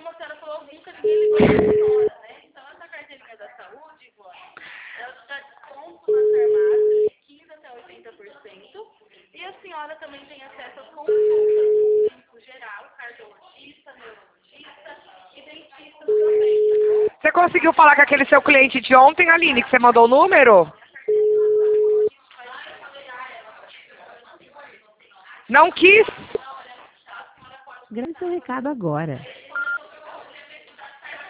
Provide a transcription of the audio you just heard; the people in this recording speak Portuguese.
como a senhora falou, nunca ninguém ligou pra senhora, né? Então, essa carteirinha da saúde, Ivone, ela te dá desconto nas farmácias de 15% até 80%. E a senhora também tem acesso às consultas com clínico geral, cardiologista, neurologista e dentista também, tá bom? Você conseguiu falar com aquele seu cliente de ontem, Aline, que você mandou o número? Não quis? Grave seu recado agora.